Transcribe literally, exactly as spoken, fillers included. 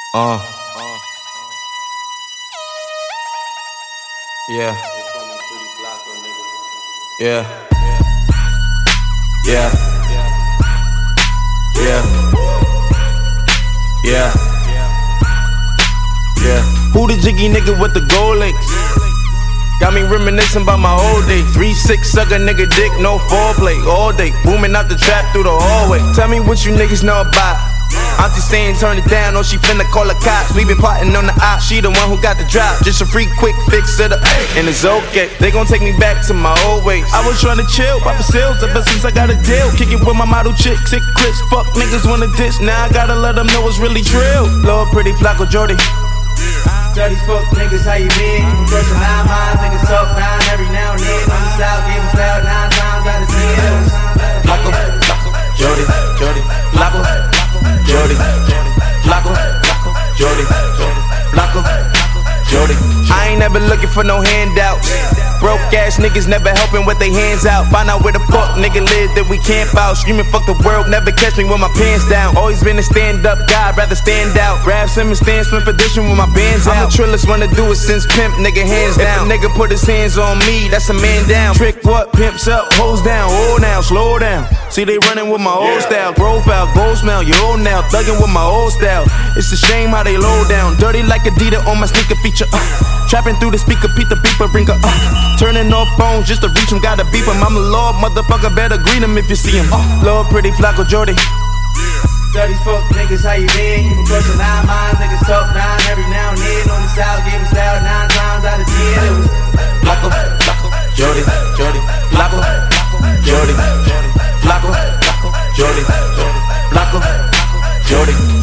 Uh. Yeah. Yeah. Yeah. Yeah. Yeah. Yeah. Who the jiggy nigga with the gold links? Got me reminiscing about my old days. three six suck a nigga dick, no foreplay. All day, booming out the trap through the hallway. Tell me what you niggas know about. Auntie saying turn it down, or she finna call the cops. We been plotting on the op, she the one who got the drop. Just a free quick fix it up, and it's okay. They gon' take me back to my old ways. I was tryna chill, pop the sales ever since I got a deal. Kick it with my model chick, sick Chris. Fuck niggas wanna diss, now I gotta let them know it's really trill. Lord pretty Flacco Jordy. Dirty fuck niggas, how you been? You brushing nine miles, niggas talk nine every now and then. On the south, gave us loud nine times out of ten. Flacco, Jordy, Jordy, Flacco, Jordy, Flacco, Jordy, Flacco, Jordy. I ain't never looking for no handouts. Broke ass niggas never helping with their hands out. Find out where the fuck nigga live that we camp out. Screaming fuck the world, never catch me with my pants down. Always been a stand up guy, rather stand out. Rap Simmons, stand Smith edition with my bands out. I'm the trillest, wanna do it since pimp, nigga hands down. If a nigga put his hands on me, that's a man down. Trick what, pimps up, hoes down. Oh now, slow down. See they running with my old style. Profile, gold smell, you old now. Thugging with my old style. It's a shame how they low down. Dirty like Adidas on my sneaker feature. Uh. Trapping through the speaker, Pete the beeper, ringer. Uh. Turning off phones just to reach him, gotta beep him. I'm a lord, motherfucker, better greet him if you see him. Uh. Lord pretty Flacco Jordy. Dirty fuck niggas, how you been? You been brushing nine miles, niggas talk nine every now and then. On the south, gave us loud nine times out of ten. It was Flacco, Jordy, Jordy, Flacco, Jordy, Flacco, Jordy, Flacco, Jordy.